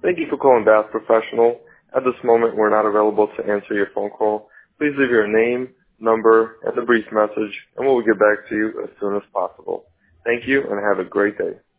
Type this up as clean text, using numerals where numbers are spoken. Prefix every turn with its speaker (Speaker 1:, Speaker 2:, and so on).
Speaker 1: Thank you for calling Bath Professional. At this moment, we're not available to answer your phone call. Please leave your name, number, and a brief message, and we'll get back to you as soon as possible. Thank you, and have a great day.